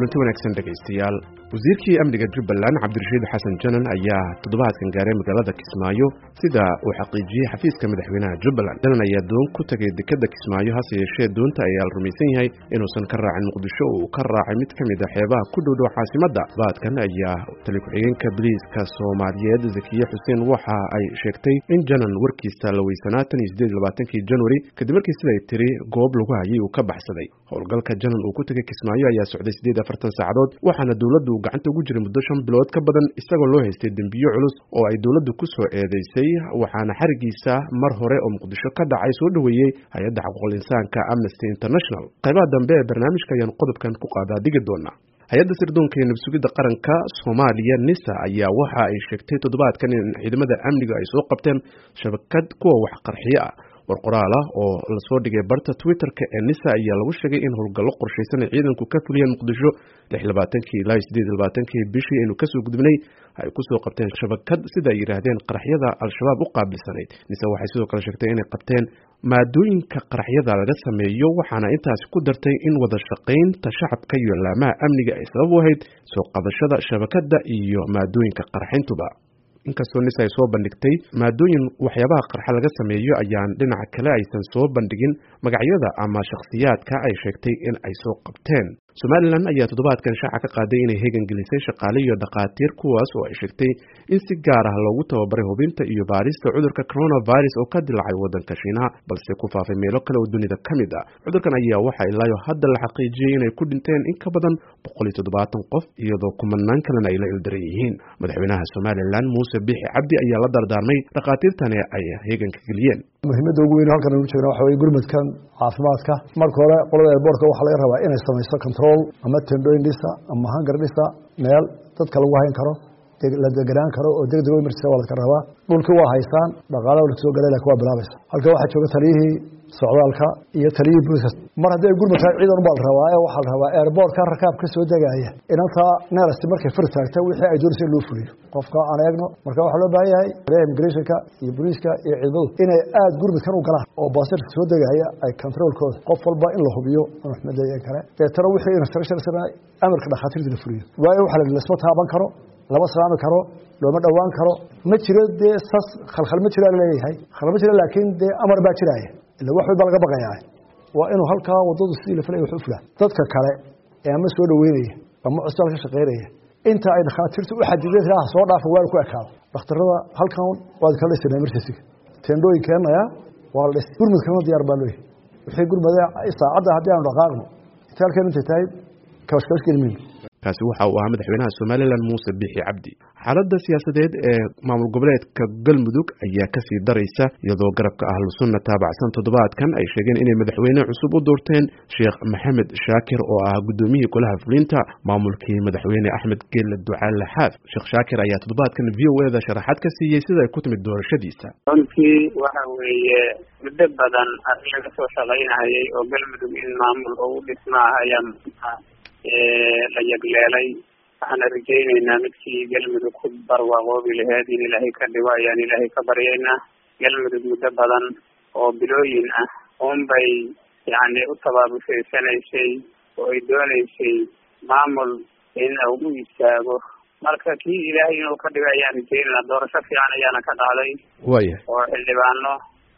kulanti wanaagsan dhegaystayaal wasiirkii amniga Jubbaland Cabdirashiid Xasan Janan ayaa toddobaadkan gaaray magaalada Kismaayo sida uu xaqiijiyay xafiiska madaxweynaha Jubbaland. Janan ayaa doon ku tagay dekedda Kismaayo hase yeeshee doonta ayaa la rumaysan yahay inuusan ka raacin Muqdisho oo ka raacay mid ka mid ah xeebaha ku dhow caasimadda. Baadkan ayaa taliye-ku-xigeenka booliiska Soomaaliyeed Zakiya Xuseen waxa ay sheegtay in Janan warkiisa la weysanaa 28 January kadib markii sida ay tiri goob lagu hayay uu ka baxsaday. Howlgalka Janan uu ku tagay Kismaayo ayaa socday 48 saacadood waxaana dawladdu gacanta ugu jiray muddo 5 bilood ka badan isagoo loo haystay dambiyo culus oo ay dawladdu ku soo eedeysay waxaana xarigiisa mar hore oo Muqdisho ka dhacay soo dhaweeyay hay'adda xuquuqul insaanka Amnesty International. qaybaha dambe ee barnaamijka ayaan qodobkan ku qaadaa digi doonaa. hay'adda sirdoonka ee nabsugidda qaranka Soomaaliya NISA ayaa waxa ay sheegtay toddobaadkan in ciidamada amniga ay soo qabteen shabakad kuwa wax qarxiya warqoraal oo la soo dhigay barta Twitter-ka ee NISA ayaa lagu sheegay in howlgallo qorshaysan ciidanku ka fuliyeen Muqdisho 26 ilaa 28 bishii inuu ka soo gudbinay ay ku soo qabteen shabakad sida ay yiraahdeen qaraxyada al-shabaab u qaabilsanayd. NISA waxay sidoo kale sheegtay inay qabteen maadooyinka qaraxyada laga sameeyo waxaana intaas ku dartay in wada shaqaynta shacabka iyo laamaha amniga ay sabab u ahayd soo qabashada shabakadda iyo maadooyinka qarxintuba. inkastoo NISA ay soo bandhigtay maadooyin waxyaabaha qarxa laga sameeyo ayaan dhinaca kale aysan soo bandhigin magacyada ama shakhsiyaadka ay sheegtay in ay soo qabteen. Somaliland ayaa toddobaadkan shaaca ka qaaday inay heegan gelisay shaqaale iyo dhaqaatiir kuwaas oo ay sheegtay in si gaar ah loogu tababaray hubinta iyo baarista cudurka coronavirus oo ka dilaacay waddanka Shiinaha balse ku faafay meelo kale oo dunida ka mid ah. cudurkan ayaa waxa ilaa hadda la xaqiijiyay inay ku dhinteen in ka badan 170 qof iyadoo kumanaan kalena ay la ildaran yihiin. madaxweynaha Somaliland Muuse Biixi Cabdi ayaa la dardaarmay dhaqaatiirtan ay heeganka geliyeen. muhiimadda ugu weyn halkan ugu jeedo waxa weeye gurmadkan caafimaadka marka hore qolada airportka waxa laga rabaa inay samayso control ama tendooyin dhisa ama hangar dhisa meel dadka lagu hayn karo la deganaan karo oo degdeg u martiisa wada ka rabaa dhulkii waa haystaan dhaqaalaha la soo galay laakiin waa bilaabaysa halka waxa jooga taliyihii socdaalka iyo taliyihii booliska mar haddii gurmadka ciidan u bal rabaa ee waxa la rabaa airportka rakaab ka soo degaya inanta neerasti markay fur taagta wixii ay doonayeen loo fuliyo qofka aan eegno marka waxa loo baahan yahay immigrationka iyo booliska iyo ciidamadu inay aad gurmadkan u galaan oo baasirka soo degaya ay controlkooda qof walba in la hubiyo maxmadayn kare tara wixii instructions amarka dhaqaatiirta la fuliyo waayo waxa la isma taaban karo laba salaami karo looma dhawaan karo ma jiro dee sas khalkhal ma jiro leeyahay khalkhal ma jiro laakiin dee amar baa jiraya ilaa wax walba laga baqayaa waa inuu halkaa wadadu sidii la falay wax u fulaa dadka kale ee ama soo dhaweynaya ama cusbal ka shaqeynaya inta ay dhaqaatiirtu u xadideen soo dhaafo waa ku ekaado dhakhtarada halkan waa kala dhisnay emergency tendooyin keenaya waa la dhisay gurmadkana diyaar baa loo wixii gurmada saacada haddii aan dhaqaaqno inta inta tahay kawashkash kelmin kaasi waxa uu ahaa madaxweynaha Somaliland Muuse Biixi Cabdi. xaaladda siyaasadeed ee maamul goboleedka Galmudug ayaa ka sii daraysa iyadoo garabka Ahlus Sunna taabacsan toddobaadkan ay sheegeen inay madaxweyne cusub u doorteen Sheekh Maxamed Shaakir oo ah gudoomiyihii golaha fulinta maamulkii madaxweyne Axmed Geelle Ducaale Xaaf. Sheekh Shaakir ayaa toddobaadkan VOA-da sharaxaad ka siiyay sida ay ku timid doorashadiisa. runtii waxa weeye muddo badan laga soo shaqaynayay oo Galmudug in maamul ugu dhismaa ayaa la yagleelay waxaan rajaynaynaa midkii Galmudug ku barwaaqoobi lahayd in Ilaahay ka dhigo ayaan Ilaahay ka baryaynaa. Galmudug muddo badan oo bilooyin ah unbay u tabaabushaynaysay oo ay doonaysay maamul in uu u istaago marka kii Ilaahay inuu ka dhigo ayaan rajaynaynaa. doorasho fiican ayaana ka dhacday oo xildhibaano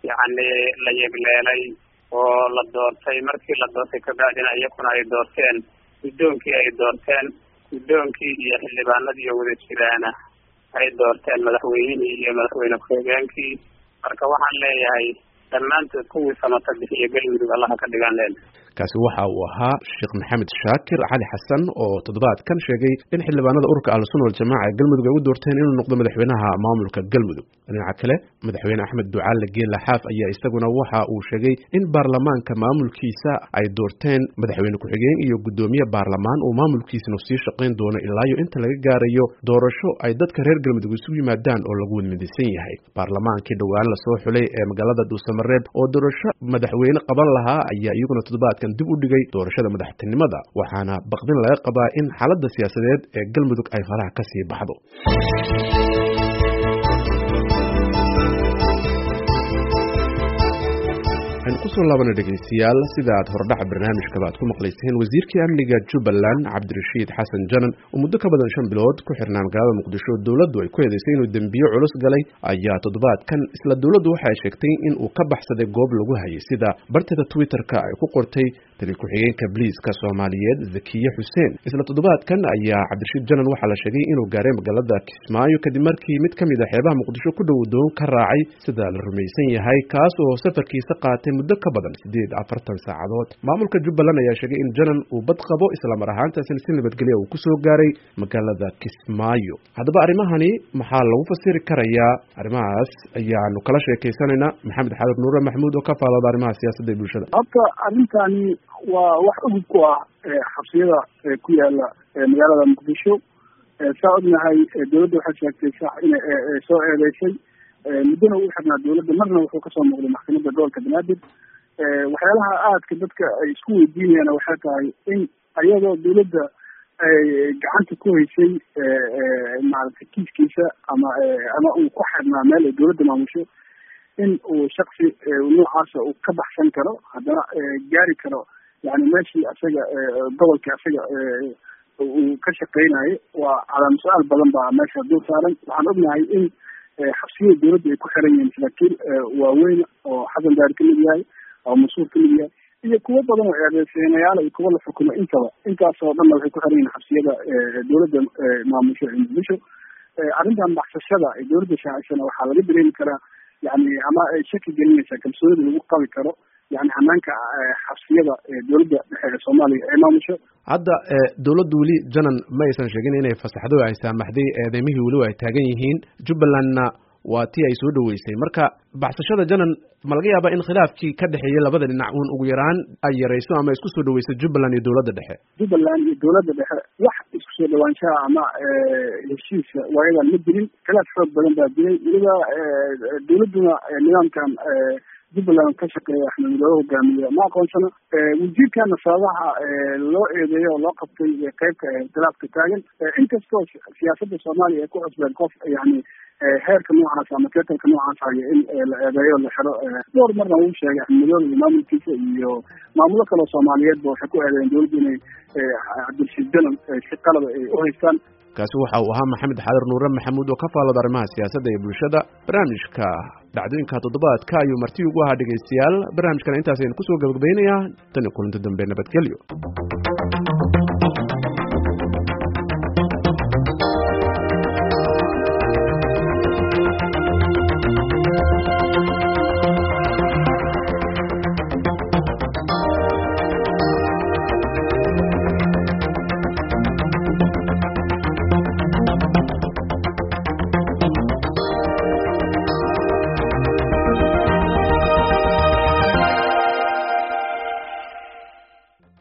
la yagleelay oo la doortay markii la doortay kabacdina iyakuna ay doorteen gudoonkii ay doorteen gudoonkii iyo xildhibaanadii wada jiraana ay doorteen madaxweynihii iyo madaxweyne ku-xigeenkii marka waxaan leeyahay dhammaantood kuwii samata bixiya Galmudug allaha ka dhigaan leen. kaasi waxa uu ahaa Sheekh Maxamed Shaakir Cali Xasan oo toddobaadkan sheegay in xildhibaanada ururka Ahlus Sunna wal Jamaaca ee Galmudug ay u doorteen inuu noqdo madaxweynaha maamulka Galmudug. dhinaca kale madaxweyne Axmed Ducaale Geelle Xaaf ayaa isaguna waxa uu sheegay in baarlamaanka maamulkiisa ay doorteen madaxweyne ku-xigeen iyo gudoomiye baarlamaan oo maamulkiisana sii shaqayn doono ilaa inta laga gaarayo doorasho ay dadka reer Galmudug isugu yimaadaan oo lagu midaysan yahay. baarlamaankii dhawaan la soo xulay ee magaalada Dhuusamareeb oo doorasho madaxweyne qaban lahaa ayaa iyaguna toddobaadkan dib u dhigay doorashada madaxtinimada waxaana baqdin laga qabaa in xaaladda siyaasadeed ee Galmudug ay faraha ka sii baxdo. kusoo laabana dhegeystayaal sida aad hordhaca barnaamijkaba aad ku maqlayseen wasiirkii amniga Jubbaland Cabdirashiid Xasan Janan oo muddo ka badan 5 bilood ku xirnaa magaalada Muqdisho dawladdu ay ku eedeysay inuu dambiyo culus galay ayaa toddobaadkan isla dawladdu waxay sheegtay in uu ka baxsaday goob lagu hayay sida bartada Twitter-ka ay ku qortay taliye ku-xigeenka Booliiska Soomaaliyeed Zakiye Xuseen isla toddobaadkan ayaa Cabdirashiid Janan waxa la sheegay inuu gaaray magaalada Kismaayo kadib markii mid kamid ah xeebaha Muqdisho ku dhow doon ka raacay sida la rumaysan yahay kaas oo safarkiisa qaatay muddo ka badan 48 saacadood maamulka Jubbaland ayaa sheegay in Janan uu bad qabo isla mar ahaantaasina si nabadgelyo uu ku soo gaaray magaalada Kismaayo haddaba arrimahani maxaa lagu fasiri karayaa arrimahaas ayaanu kala sheekaysanayna Maxamed Xadir Nuur Maxamuud oo ka faallada arrimaha siyaasadda ee bulshada habka arrintani waa wax ugu ku ah xabsiyada ku yaala magaalada Muqdisho saa ognahay dawladda waxay sheegtay sax in soo eedeysay muddana uu xirnaa dawladda marna wuxuu ka soo muuqday maxkamadda gobolka Banaadir waxyaalaha aadka dadka ay isku weydiinayaan waxay tahay in ayadoo dawladda ay gacanta ku haysay maaragtay kiiskiisa ama uu ku xirnaa meel ay dawladda maamusho in uu shaksi noocaasa uu ka baxsan karo haddana gaari karo yani meeshii asaga gobolka asaga uu ka shaqeynayo waa calaam su-aal badan baa meesha dul saaran waxaan ognahay in xabsiyada dawladda ay ku xiran yihiin saraakiil waaweyn oo xasan daari kamid yahay oo mas-uul kamid yahay iyo kuwo badan oo eedeysaneyaal iyo kuwo la xukumo intaba intaasoo dhanna waxay ku xiran yihiin xabsiyada dawladda maamusho ee Muqdisho arrintan baxsashada ee dawladda shaacisana waxaa laga dareemi karaa yani ama ay shaki gelinaysaa kalsoonida lagu qabi karo yani hanaanka xabsiyada dawladda dhexe ee Soomaaliya ee maamusho hadda dawladdu weli Janan ma aysan sheegin inay fasaxdo ay saamaxday eedeymihii weli ay taagan yihiin Jubbalandna waa tii ay soo dhaweysay marka baxsashada Janan ma laga yaabaa in khilaafkii ka dhaxeeyay labada dhinac ugu yaraan ay yareyso ama isku soo dhaweyso Jubbaland iyo dawladda dhexe Jubbaland iyo dawladda dhexe wax isku soo dhawaanshaha ama heshiis waayadan ma jirin khilaaf xoog badan baa jiray weliba dawladduna nidaamkan Jubbaland ka shaqeeya Axmed Madoobe hogaamiye ma aqoonsana wasiirkana sababaha loo eedeeyo oo loo qabtay qaybka khilaafka taagan inkastoo siyaasadda Soomaaliya ay ku cusbeen qof yani heerka noocaas ama keetalka noocaas haya in la eedeeyo la xiro dhowr marna uu sheegay Axmed Madoobe iyo maamulkiisa iyo maamulo kale Soomaaliyeedba waxay ku eedeeyeen dawladda inay Cabdirashiid Janan si qalab ay u haystaan kaasi waxa uu ahaa Maxamed Xadir Nuur Maxamuud oo ka faallada arrimaha siyaasadda ee bulshada barnaamijka dhacdooyinka toddobaadka ayuu marti ugu ahaa dhegeystayaal barnaamijkan intaas ayaan kusoo gabagabaynayaa tan kulanti dambe nabadgelyo